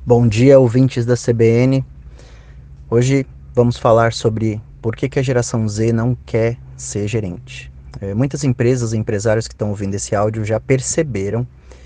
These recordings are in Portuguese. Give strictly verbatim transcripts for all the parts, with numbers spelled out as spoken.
Bom dia, ouvintes da C B N. Hoje vamos falar sobre por que que a geração Z não quer ser gerente. É, muitas empresas e empresários que estão ouvindo esse áudio já perceberam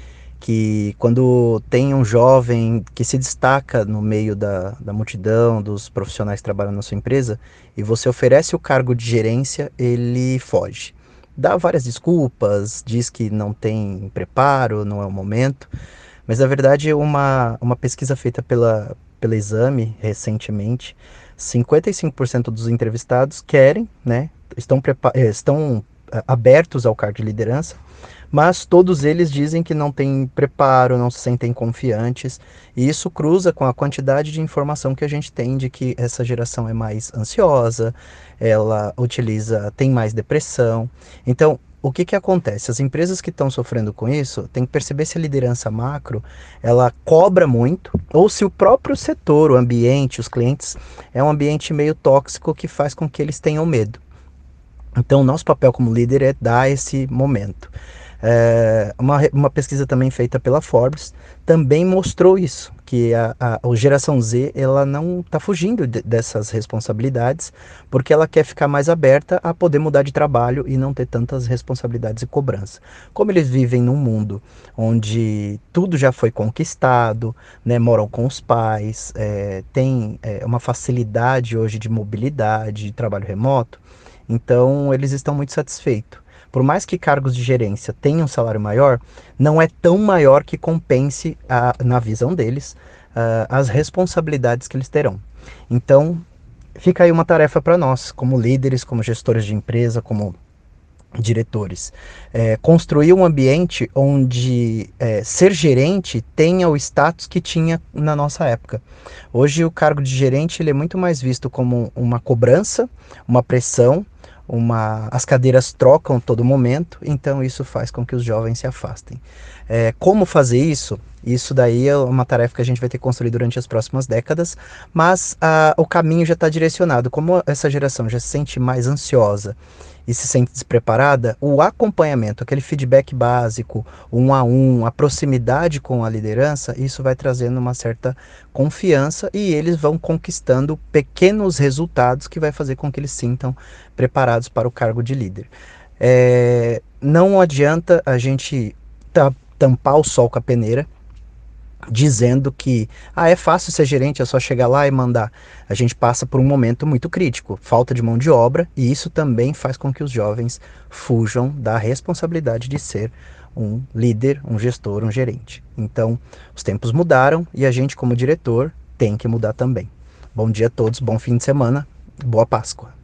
que quando tem um jovem que se destaca no meio da, da multidão dos profissionais que trabalham na sua empresa e você oferece o cargo de gerência, ele foge. Dá várias desculpas, diz que não tem preparo, não é o momento. Mas na verdade, uma, uma pesquisa feita pela, pela Exame recentemente, cinquenta e cinco por cento dos entrevistados querem, né, estão, prepa- eh, estão eh, abertos ao cargo de liderança, mas todos eles dizem que não têm preparo, não se sentem confiantes, e isso cruza com a quantidade de informação que a gente tem de que essa geração é mais ansiosa, ela utiliza, tem mais depressão. Então, o que que acontece? As empresas que estão sofrendo com isso têm que perceber se a liderança macro ela cobra muito ou se o próprio setor, o ambiente, os clientes é um ambiente meio tóxico que faz com que eles tenham medo. Então, o nosso papel como líder é dar esse momento. É, uma, uma pesquisa também feita pela Forbes também mostrou isso, que a, a, a geração Z ela não está fugindo de, dessas responsabilidades, porque ela quer ficar mais aberta a poder mudar de trabalho e não ter tantas responsabilidades e cobrança. Como eles vivem num mundo onde tudo já foi conquistado, né, moram com os pais, é, tem é, uma facilidade hoje de mobilidade, de trabalho remoto, então eles estão muito satisfeitos. Por mais que cargos de gerência tenham um salário maior, não é tão maior que compense, a, na visão deles, ah, as responsabilidades que eles terão. Então, fica aí uma tarefa para nós, como líderes, como gestores de empresa, como diretores. É, construir um ambiente onde é, ser gerente tenha o status que tinha na nossa época. Hoje o cargo de gerente ele é muito mais visto como uma cobrança, uma pressão, uma... as cadeiras trocam todo momento, então isso faz com que os jovens se afastem. É, como fazer isso? Isso daí é uma tarefa que a gente vai ter que construir durante as próximas décadas, mas ah, o caminho já está direcionado. Como essa geração já se sente mais ansiosa e se sente despreparada, o acompanhamento, aquele feedback básico, um a um, a proximidade com a liderança, isso vai trazendo uma certa confiança e eles vão conquistando pequenos resultados que vai fazer com que eles se sintam preparados para o cargo de líder. É, não adianta a gente ta- tampar o sol com a peneira, dizendo que ah, é fácil ser gerente, é só chegar lá e mandar. A gente passa por um momento muito crítico, falta de mão de obra, e isso também faz com que os jovens fujam da responsabilidade de ser um líder, um gestor, um gerente. Então, os tempos mudaram e a gente, como diretor, tem que mudar também. Bom dia a todos, bom fim de semana, boa Páscoa.